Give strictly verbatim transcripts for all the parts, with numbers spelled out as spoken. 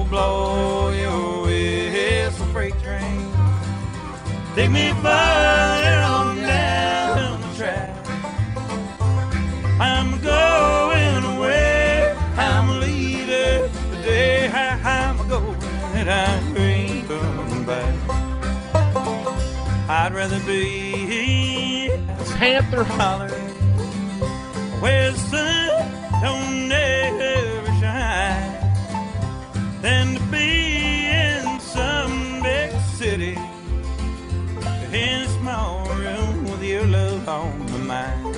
blow your whistle, freight train. Take me further on down the track. I'm going away, I'm leaving today. I'm going and I ain't coming back. I'd rather be a panther holler where the sun don't ever shine than to be in some big city in a small room with your love on my mind.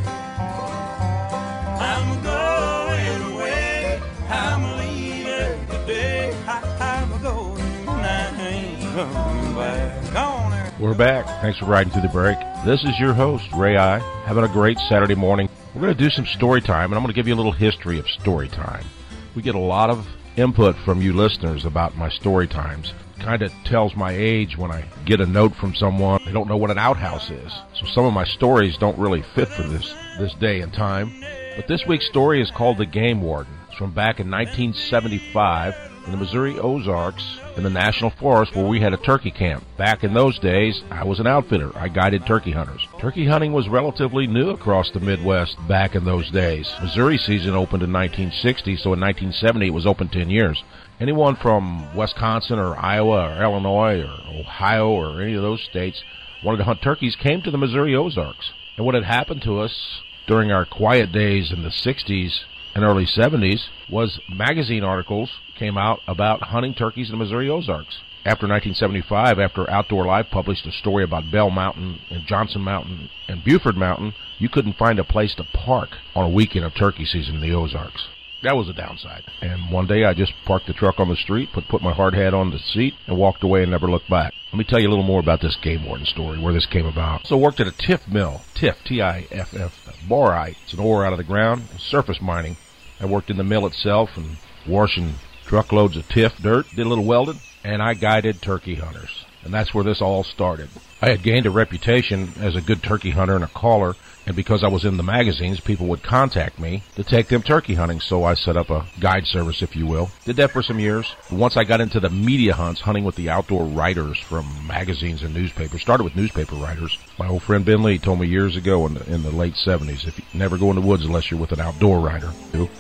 I'm going away, I'm leaving today. I'm going and I ain't coming back. On there. We're back. Thanks for riding through the break. This is your host, Ray I, having a great Saturday morning. We're going to do some story time, and I'm going to give you a little history of story time. We get a lot of input from you listeners about my story times. Kind of tells my age when I get a note from someone. They don't know what an outhouse is. So some of my stories don't really fit for this, this day and time. But this week's story is called The Game Warden. It's from back in nineteen seventy-five in the Missouri Ozarks in the National Forest where we had a turkey camp. Back in those days, I was an outfitter. I guided turkey hunters. Turkey hunting was relatively new across the Midwest back in those days. Missouri season opened in nineteen sixty, so in nineteen seventy it was open ten years. Anyone from Wisconsin or Iowa or Illinois or Ohio or any of those states wanted to hunt turkeys came to the Missouri Ozarks. And what had happened to us during our quiet days in the sixties and early seventies was magazine articles came out about hunting turkeys in the Missouri Ozarks. After nineteen seventy-five, after Outdoor Life published a story about Bell Mountain and Johnson Mountain and Buford Mountain, you couldn't find a place to park on a weekend of turkey season in the Ozarks. That was a downside. And one day I just parked the truck on the street, put, put my hard hat on the seat, and walked away and never looked back. Let me tell you a little more about this game warden story, where this came about. So I worked at a T I F mill, T I F, T I F F, borite. It's an ore out of the ground, surface mining. I worked in the mill itself and washing truckloads of T I F dirt, did a little welding, and I guided turkey hunters. And that's where this all started. I had gained a reputation as a good turkey hunter and a caller, and because I was in the magazines, people would contact me to take them turkey hunting, so I set up a guide service, if you will. Did that for some years. Once I got into the media hunts, hunting with the outdoor writers from magazines and newspapers, started with newspaper writers. My old friend Ben Lee told me years ago in the, in the late seventies, if you never go in the woods unless you're with an outdoor writer.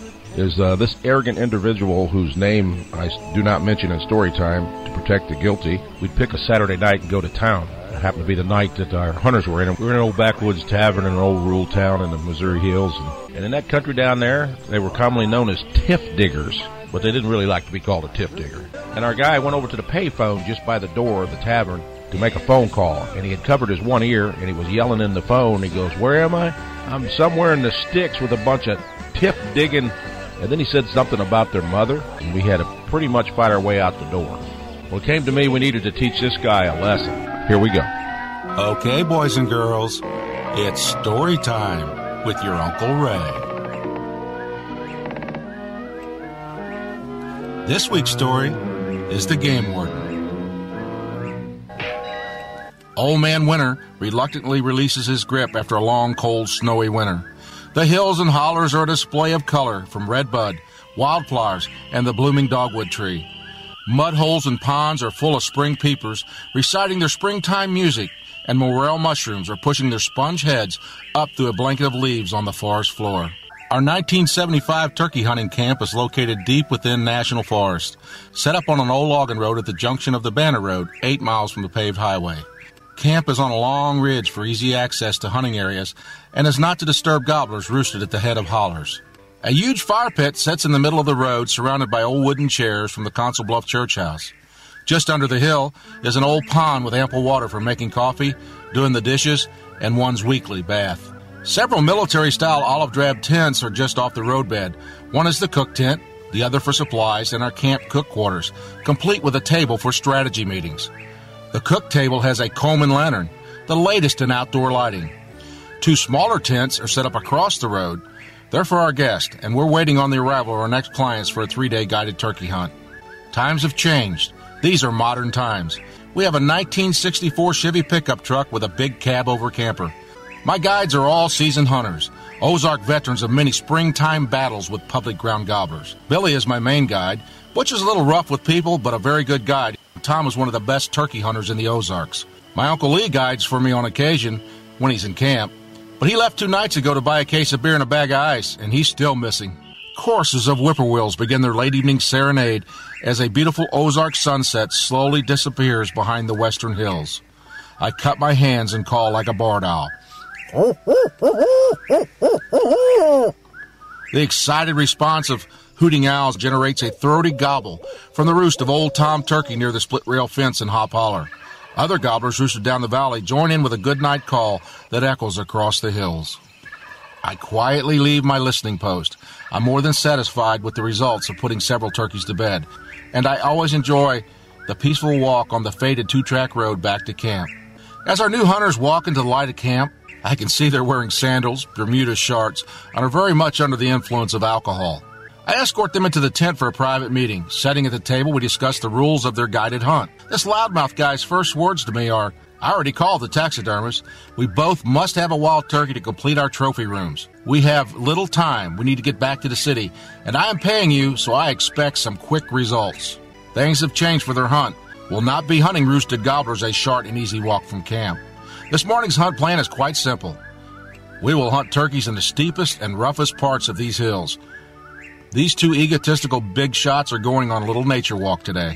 Is uh, this arrogant individual whose name I do not mention in story time to protect the guilty. We'd pick a Saturday night and go to town. It happened to be the night that our hunters were in. We were in an old backwoods tavern in an old rural town in the Missouri hills. And, and in that country down there, they were commonly known as T I F diggers, but they didn't really like to be called a T I F digger. And our guy went over to the payphone just by the door of the tavern to make a phone call. And he had covered his one ear, and he was yelling in the phone. He goes, "Where am I? I'm somewhere in the sticks with a bunch of T I F digging." And then he said something about their mother, and we had to pretty much fight our way out the door. Well, it came to me we needed to teach this guy a lesson. Here we go. Okay, boys and girls, it's story time with your Uncle Ray. This week's story is The Game Warden. Old Man Winter reluctantly releases his grip after a long, cold, snowy winter. The hills and hollers are a display of color from redbud, wildflowers, and the blooming dogwood tree. Mud holes and ponds are full of spring peepers reciting their springtime music, and morel mushrooms are pushing their sponge heads up through a blanket of leaves on the forest floor. Our nineteen seventy-five turkey hunting camp is located deep within National Forest, set up on an old logging road at the junction of the Banner Road, eight miles from the paved highway. Camp is on a long ridge for easy access to hunting areas and is not to disturb gobblers roosted at the head of hollers. A huge fire pit sits in the middle of the road surrounded by old wooden chairs from the Council Bluff Church House. Just under the hill is an old pond with ample water for making coffee, doing the dishes, and one's weekly bath. Several military-style olive-drab tents are just off the roadbed. One is the cook tent, the other for supplies, and our camp cook quarters, complete with a table for strategy meetings. The cook table has a Coleman lantern, the latest in outdoor lighting. Two smaller tents are set up across the road. They're for our guests, and we're waiting on the arrival of our next clients for a three-day guided turkey hunt. Times have changed. These are modern times. We have a nineteen sixty-four Chevy pickup truck with a big cab-over camper. My guides are all seasoned hunters. Ozark veterans of many springtime battles with public ground gobblers. Billy is my main guide. Butch is a little rough with people, but a very good guide. Tom is one of the best turkey hunters in the Ozarks. My Uncle Lee guides for me on occasion when he's in camp, but he left two nights ago to buy a case of beer and a bag of ice, and he's still missing. Choruses of whippoorwills begin their late evening serenade as a beautiful Ozark sunset slowly disappears behind the western hills. I cut my hands and call like a barred owl. The excited response of hooting owls generates a throaty gobble from the roost of Old Tom Turkey near the split-rail fence in Hop Holler. Other gobblers roosted down the valley join in with a good-night call that echoes across the hills. I quietly leave my listening post. I'm more than satisfied with the results of putting several turkeys to bed, and I always enjoy the peaceful walk on the faded two-track road back to camp. As our new hunters walk into the light of camp, I can see they're wearing sandals, Bermuda shorts, and are very much under the influence of alcohol. I escort them into the tent for a private meeting. Sitting at the table, we discuss the rules of their guided hunt. This loudmouth guy's first words to me are, "I already called the taxidermist. We both must have a wild turkey to complete our trophy rooms. We have little time. We need to get back to the city, and I am paying you, so I expect some quick results." Things have changed for their hunt. We'll not be hunting roosted gobblers a short and easy walk from camp. This morning's hunt plan is quite simple. We will hunt turkeys in the steepest and roughest parts of these hills. These two egotistical big shots are going on a little nature walk today.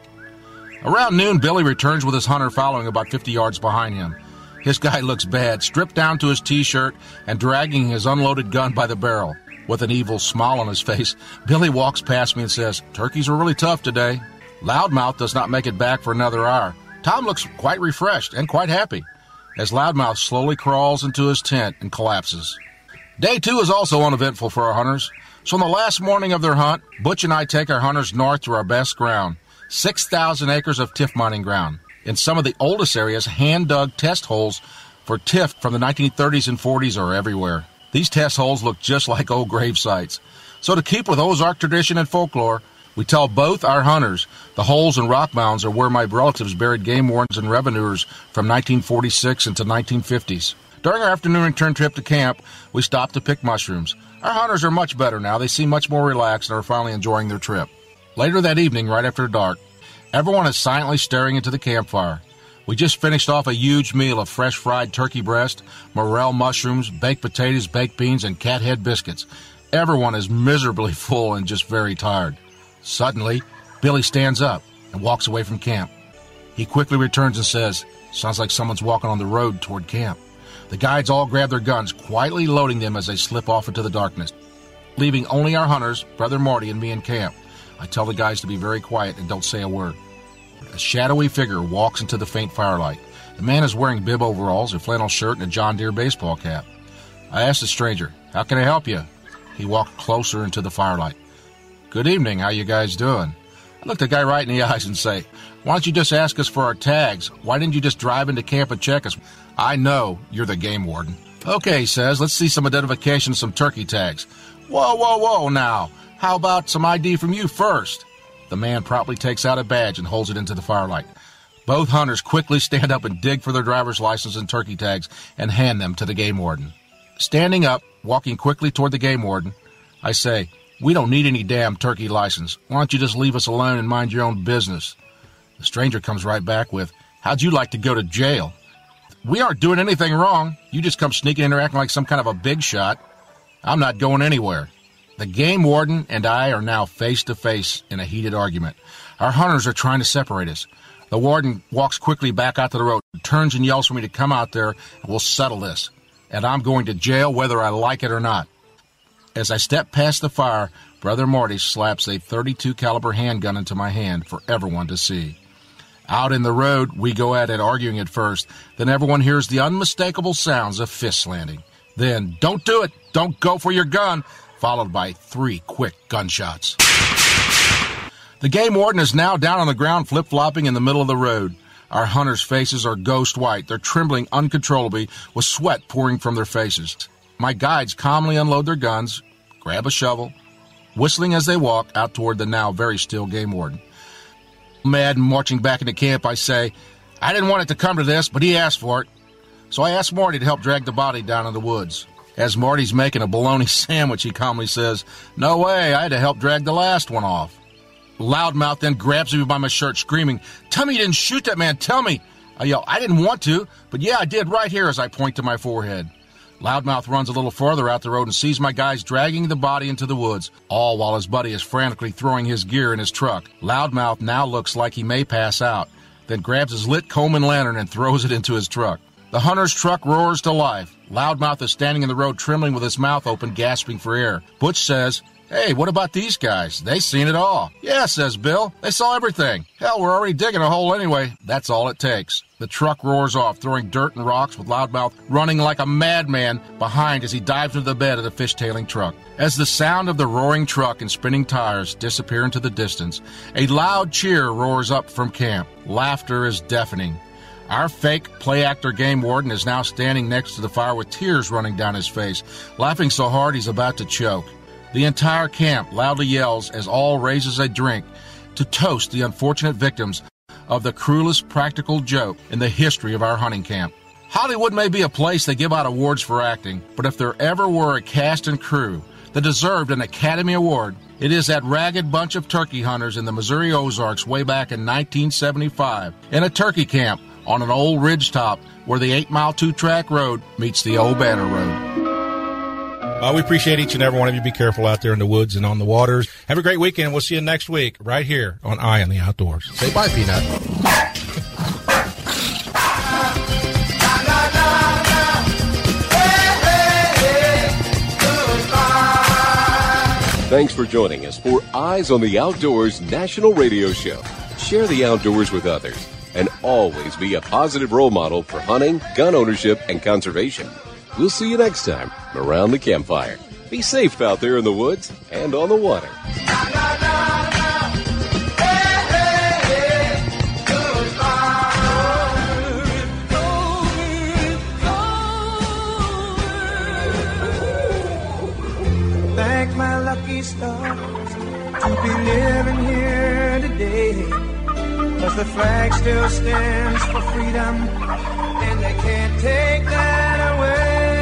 Around noon, Billy returns with his hunter following about fifty yards behind him. His guy looks bad, stripped down to his T-shirt and dragging his unloaded gun by the barrel. With an evil smile on his face, Billy walks past me and says, "Turkeys are really tough today." Loudmouth does not make it back for another hour. Tom looks quite refreshed and quite happy as Loudmouth slowly crawls into his tent and collapses. Day two is also uneventful for our hunters. So on the last morning of their hunt, Butch and I take our hunters north to our best ground, six thousand acres of tiff mining ground. In some of the oldest areas, hand-dug test holes for tiff from the nineteen thirties and forties are everywhere. These test holes look just like old grave sites. So to keep with Ozark tradition and folklore, we tell both our hunters the holes and rock mounds are where my relatives buried game wardens and revenuers from nineteen forty-six into nineteen fifties. During our afternoon return trip to camp, we stopped to pick mushrooms. Our hunters are much better now. They seem much more relaxed and are finally enjoying their trip. Later that evening, right after dark, everyone is silently staring into the campfire. We just finished off a huge meal of fresh fried turkey breast, morel mushrooms, baked potatoes, baked beans, and cat head biscuits. Everyone is miserably full and just very tired. Suddenly, Billy stands up and walks away from camp. He quickly returns and says, "Sounds like someone's walking on the road toward camp." The guides all grab their guns, quietly loading them as they slip off into the darkness, leaving only our hunters, Brother Marty, and me in camp. I tell the guys to be very quiet and don't say a word. A shadowy figure walks into the faint firelight. The man is wearing bib overalls, a flannel shirt, and a John Deere baseball cap. I asked the stranger, "How can I help you?" He walked closer into the firelight. "Good evening, how you guys doing?" I looked the guy right in the eyes and say, "Why don't you just ask us for our tags? Why didn't you just drive into camp and check us? I know you're the game warden." "Okay," he says, "let's see some identification, some turkey tags." "Whoa, whoa, whoa, now. How about some I D from you first?" The man promptly takes out a badge and holds it into the firelight. Both hunters quickly stand up and dig for their driver's license and turkey tags and hand them to the game warden. Standing up, walking quickly toward the game warden, I say, "We don't need any damn turkey license. Why don't you just leave us alone and mind your own business?" The stranger comes right back with, "How'd you like to go to jail?" "We aren't doing anything wrong. You just come sneaking in there acting like some kind of a big shot. I'm not going anywhere." The game warden and I are now face to face in a heated argument. Our hunters are trying to separate us. The warden walks quickly back out to the road, turns and yells for me to come out there and we'll settle this. And I'm going to jail whether I like it or not. As I step past the fire, Brother Marty slaps a thirty-two caliber handgun into my hand for everyone to see. Out in the road, we go at it, arguing at first. Then everyone hears the unmistakable sounds of fist landing. Then, "Don't do it! Don't go for your gun!" followed by three quick gunshots. The game warden is now down on the ground, flip-flopping in the middle of the road. Our hunters' faces are ghost white. They're trembling uncontrollably with sweat pouring from their faces. My guides calmly unload their guns, grab a shovel, whistling as they walk out toward the now very still game warden. Mad and marching back into camp, I say, "I didn't want it to come to this, but he asked for it." So I asked Marty to help drag the body down in the woods. As Marty's making a bologna sandwich, he calmly says, "No way, I had to help drag the last one off." Loudmouth then grabs me by my shirt, screaming, "Tell me you didn't shoot that man, tell me." I yell, "I didn't want to, but yeah, I did," right here as I point to my forehead. Loudmouth runs a little farther out the road and sees my guys dragging the body into the woods, all while his buddy is frantically throwing his gear in his truck. Loudmouth now looks like he may pass out, then grabs his lit Coleman lantern and throws it into his truck. The hunter's truck roars to life. Loudmouth is standing in the road trembling with his mouth open, gasping for air. Butch says, "Hey, what about these guys? They seen it all." "Yeah," says Bill. "They saw everything. Hell, we're already digging a hole anyway." That's all it takes. The truck roars off, throwing dirt and rocks, with Loudmouth running like a madman behind as he dives into the bed of the fishtailing truck. As the sound of the roaring truck and spinning tires disappear into the distance, a loud cheer roars up from camp. Laughter is deafening. Our fake play actor game warden is now standing next to the fire with tears running down his face, laughing so hard he's about to choke. The entire camp loudly yells as all raises a drink to toast the unfortunate victims of the cruelest practical joke in the history of our hunting camp. Hollywood may be a place they give out awards for acting, but if there ever were a cast and crew that deserved an Academy Award, it is that ragged bunch of turkey hunters in the Missouri Ozarks way back in nineteen seventy-five in a turkey camp on an old ridge top where the eight-mile two-track road meets the old Banner Road. Uh, we appreciate each and every one of you. Be careful out there in the woods and on the waters. Have a great weekend. We'll see you next week right here on Eye on the Outdoors. Say bye, Peanut. Thanks for joining us for Eyes on the Outdoors National Radio Show. Share the outdoors with others and always be a positive role model for hunting, gun ownership, and conservation. We'll see you next time around the campfire. Be safe out there in the woods and on the water. Thank my lucky stars to be living here today, 'cause the flag still stands for freedom and they can't take that away.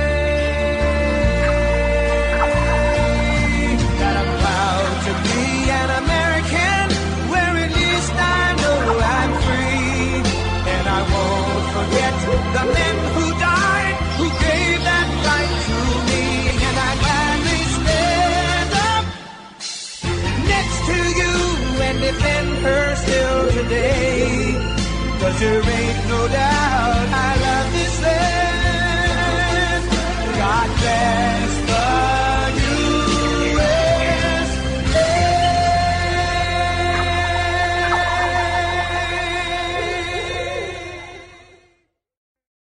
That I'm proud to be an American, where at least I know I'm free. And I won't forget the men who died, who gave that right to me. And I gladly stand up next to you and defend her still today. 'Cause there ain't no doubt I